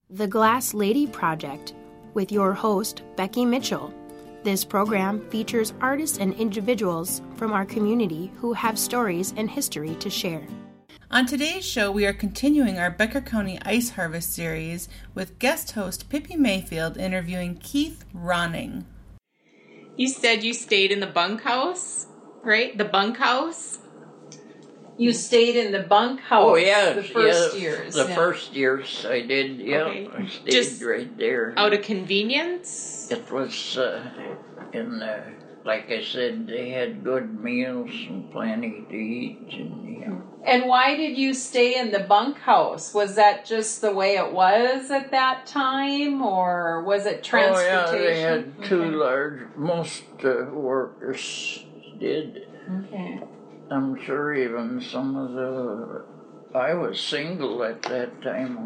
The Glass Lady Project with your host, Becky Mitchell. This program features artists and individuals from our community who have stories and history to share. On today's show, we are continuing our Becker County Ice Harvest series with guest host Pippi Mayfield interviewing Keith Ronning. You said you stayed in the bunkhouse, right? The bunkhouse? You stayed in the bunkhouse the first years. The first years I did, Okay. I stayed Just right there. Out of convenience? It was like I said, they had good meals and plenty to eat. And why did you stay in the bunkhouse? Was that just the way it was at that time, or was it transportation? Oh, yeah, they had two large, most workers did. Okay. I'm sure even some of I was single at that time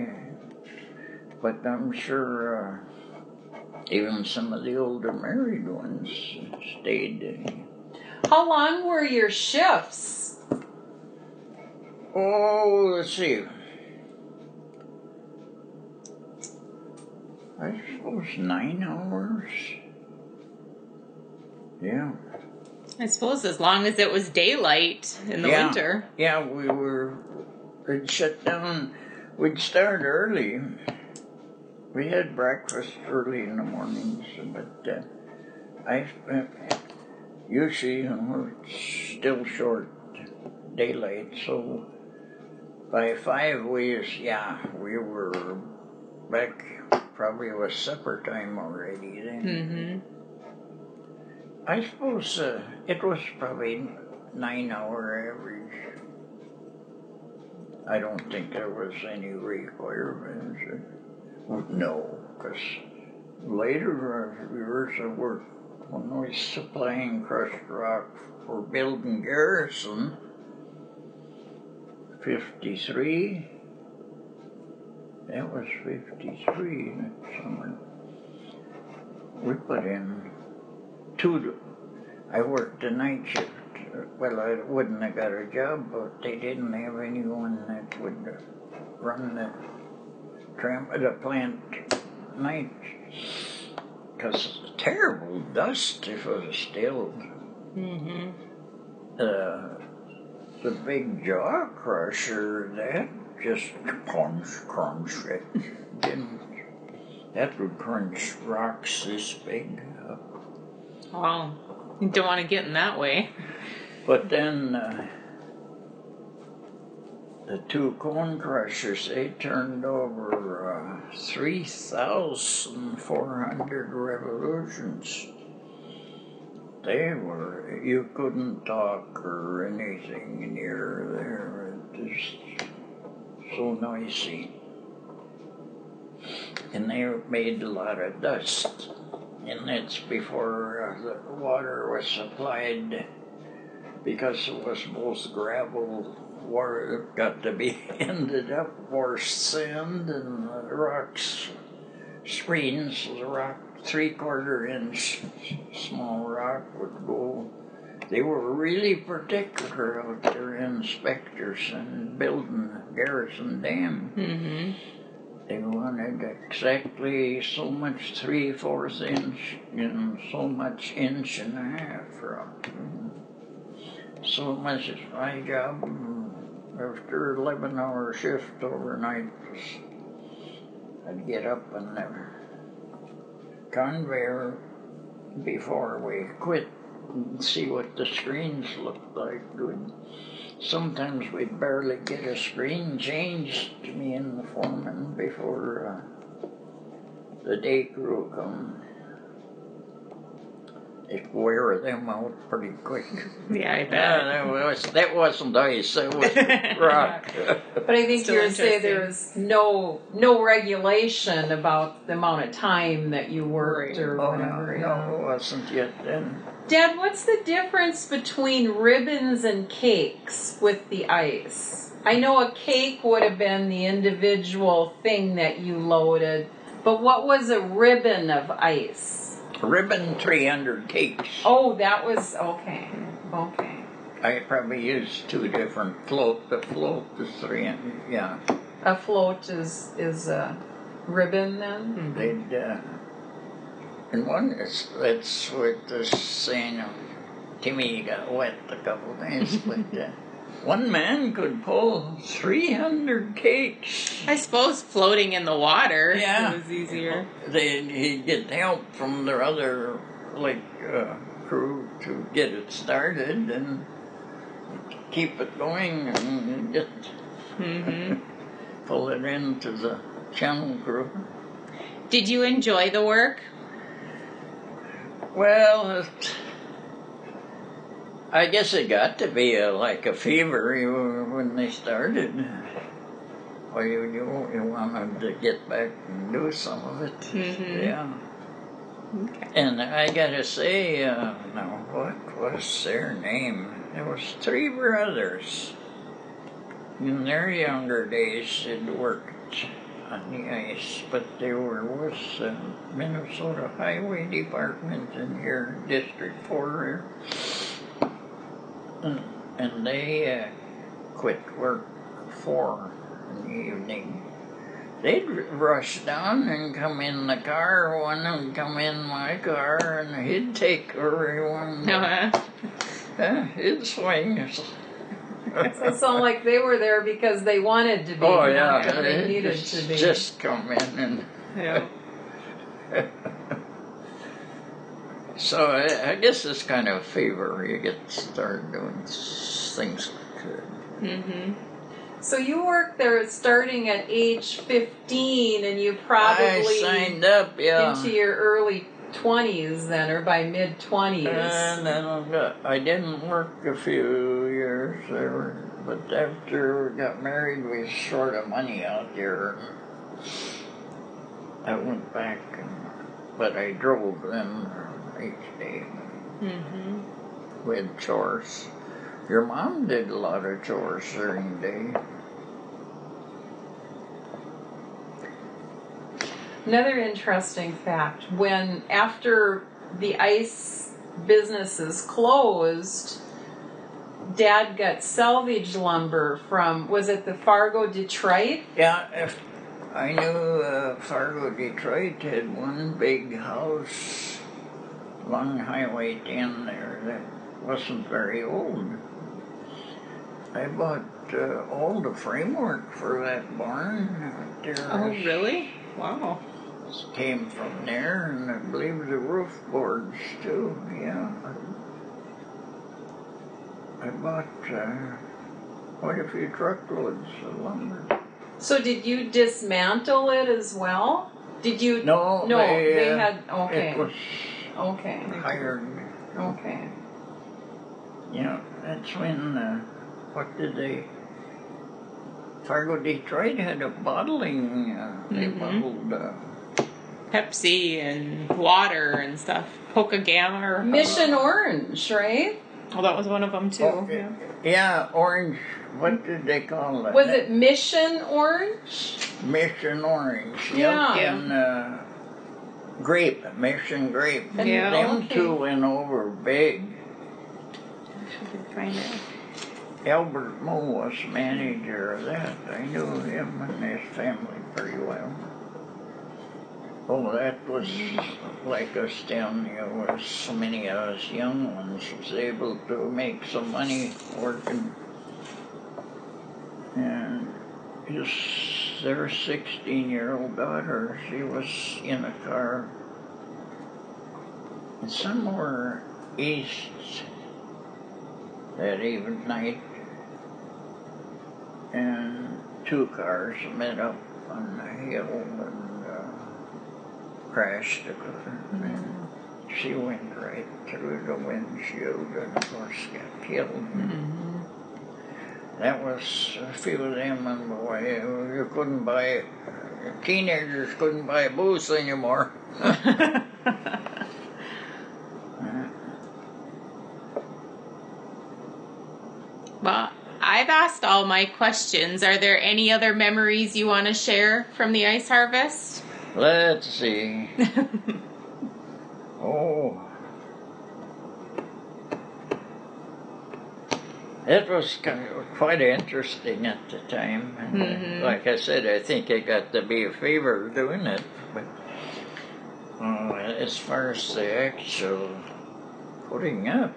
but I'm sure even some of the older married ones stayed. How long were your shifts? Oh, let's see. I suppose 9 hours. Yeah. I suppose as long as it was daylight in the winter. Yeah, we'd shut down. We'd start early. We had breakfast early in the mornings, but usually it's still short daylight, so by 5 we were back. Probably was supper time already then. Mm-hmm. I suppose it was probably 9-hour average. I don't think there was any requirements. No, because later years I worked when I was supplying crushed rock for building Garrison, 53. That was 53 that summer. We put in I worked the night shift. Well, I wouldn't have got a job, but they didn't have anyone that would run the plant night. Because terrible dust if it was still. Mm-hmm. The big jaw crusher, that just crunch. That would crunch rocks this big. Wow. You don't want to get in that way. But then the two cone crushers, they turned over 3,400 revolutions. You couldn't talk or anything near there. It was so noisy. And they made a lot of dust. And that's before the water was supplied, because it was both gravel, water got to be ended up, or sand, and the rocks, screens, the rock, 3/4 inch small rock would go. They were really particular out there, inspectors, and building Garrison Dam. Mm-hmm. They wanted exactly so much 3/4 inch and so much 1.5 rock. So much is my job. After 11-hour shift overnight, I'd get up on the conveyor before we quit and see what the screens looked like. Sometimes we'd barely get a screen changed, me and the foreman, before the day crew come. It wear them out pretty quick. Yeah, I bet. Yeah, that wasn't ice, that was rock. But I think you were saying there was no regulation about the amount of time that you worked or whatever. No, it wasn't yet then. Dad, what's the difference between ribbons and cakes with the ice? I know a cake would have been the individual thing that you loaded, but what was a ribbon of ice? A ribbon, 300 cakes. Oh, that was, okay. I probably used two different float. The float is 300, yeah. A float is ribbon then? They'd, and one, it's with the saying, Timmy got wet a couple days, but one man could pull 300 cakes. I suppose floating in the water Yeah. was easier. He'd get help from their other, crew to get it started and keep it going and get pull it into the channel crew. Did you enjoy the work? Well, I guess it got to be like a fever when they started. Well, you wanted to get back and do some of it. Mm-hmm. Yeah. Okay. And I gotta say, now, what was their name? There was 3 brothers. In their younger days, they'd worked on the ice, but they were with Minnesota Highway Department in here, District 4 here. And they quit work 4 in the evening. They'd rush down and come in the car, one would come in my car, and he'd take everyone. He'd swing. So it sounded like they were there because they wanted to be. Oh, not yeah. that they needed to be. Just come in and... Yeah. So I guess it's kind of a favor. You get started doing things like that. Mm-hmm. So you worked there starting at age 15, and you probably I signed up, yeah. into your early 20s then, or by mid 20s. And then I didn't work a few years there, but after we got married, we was short of money out there. I went back, but I drove them each day with chores. Your mom did a lot of chores during the day. Another interesting fact, after the ice businesses closed, Dad got salvage lumber from, was it the Fargo, Detroit? Yeah, I knew Fargo, Detroit had one big house along Highway 10 there that wasn't very old. I bought all the framework for that barn out there. Oh, really? Wow. Came from there, and I believe the roof boards too. Yeah, I bought quite a few truckloads of lumber. So did you dismantle it as well? Did you? No, they had. Okay. It was Okay. hired. Okay. Yeah, that's when. What did they? Fargo, Detroit had a bottling. They bottled. Pepsi and water and stuff. Poca-Gamma or... Mission Orange, right? Oh, that was one of them too. Oh, yeah. Yeah, orange. What did they call it? Was it Mission Orange? Mission Orange? Yeah. Yep, and grape, Mission Grape. Yeah. Them Okay. 2 went over big. I can find it. Albert Moe was manager of that. I knew him and his family pretty well. Oh, that was like us down there. Was so many of us young ones was able to make some money working. And their 16-year-old daughter, she was in a car somewhere east that even night, and 2 cars met up on the hill and crashed together. And she went right through the windshield and of course got killed. That was a few of them, and boy, you couldn't buy, teenagers couldn't buy booze anymore. Well, I've asked all my questions. Are there any other memories you want to share from the ice harvest? Let's see. Oh. It was quite interesting at the time. And like I said, I think I got to be a favor doing it. But as far as the actual putting up,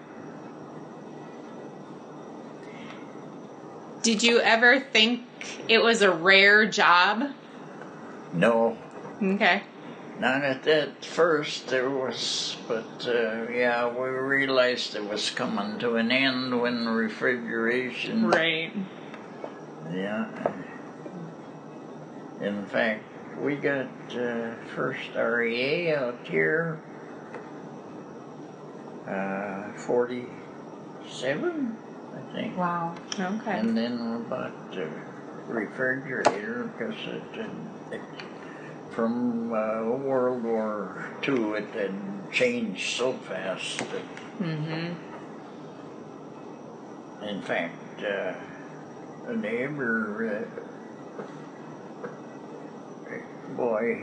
Did you ever think it was a rare job? no. Okay. Not at that first there was, but yeah, we realized it was coming to an end when refrigeration. Right. Yeah. In fact, we got first REA out here, 47, I think. Wow. Okay. And then we bought the refrigerator because from World War II, it had changed so fast that, in fact, a neighbor, boy,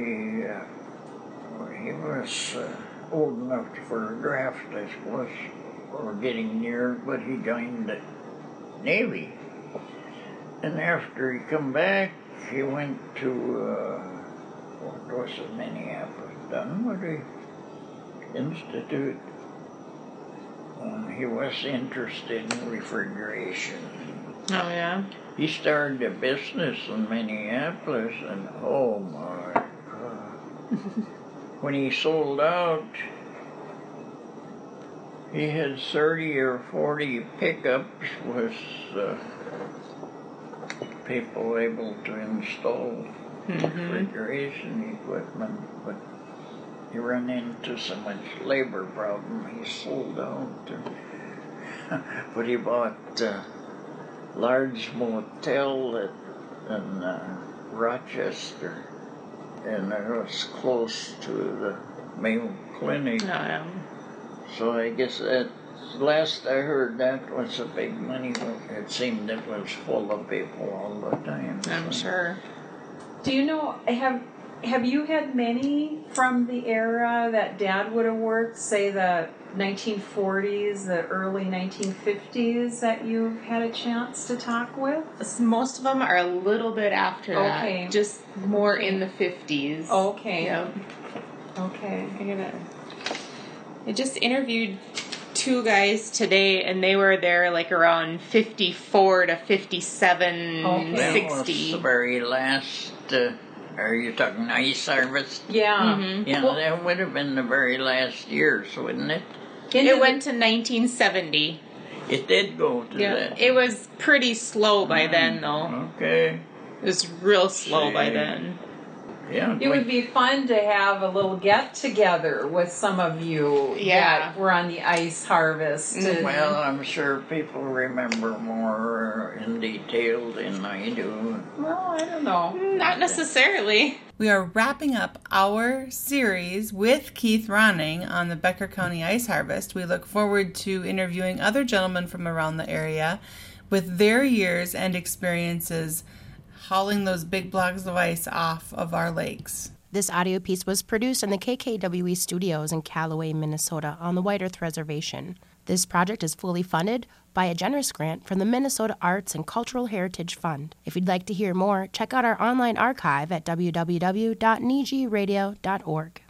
he was old enough for a draft, I suppose, or getting near, but he joined the Navy. And after he come back, he went to what was it, Minneapolis, Dunwoody Institute. He was interested in refrigeration. Oh, yeah? He started a business in Minneapolis, and oh my God. When he sold out, he had 30 or 40 pickups with people able to install refrigeration equipment, but he ran into so much labor problem, he sold out. But he bought a large motel in Rochester, and it was close to the Mayo Clinic. Oh, yeah. So I guess that last I heard, that was a big money. It seemed it was full of people all the time. I'm sure. Do you know, have you had many from the era that Dad would have worked, say the 1940s, the early 1950s, that you've had a chance to talk with? Most of them are a little bit after Okay. that. Just more in the 50s. Okay. Yep. Okay. I just interviewed 2 guys today, and they were there like around 54 to 57, Okay. That 60. was the very last, are you talking ice harvest? Yeah. Yeah, that would have been the very last years, wouldn't it? It went to 1970. It did go to that. It was pretty slow by then, though. Okay. It was real slow by See. then. Yeah. It would be fun to have a little get together with some of you that were on the ice harvest. and- Well, I'm sure people remember more in detail than I do. Well, I don't know. Not necessarily. We are wrapping up our series with Keith Ronning on the Becker County Ice Harvest. We look forward to interviewing other gentlemen from around the area with their years and experiences hauling those big blocks of ice off of our lakes. This audio piece was produced in the KKWE studios in Callaway, Minnesota on the White Earth Reservation. This project is fully funded by a generous grant from the Minnesota Arts and Cultural Heritage Fund. If you'd like to hear more, check out our online archive at www.nijiradio.org.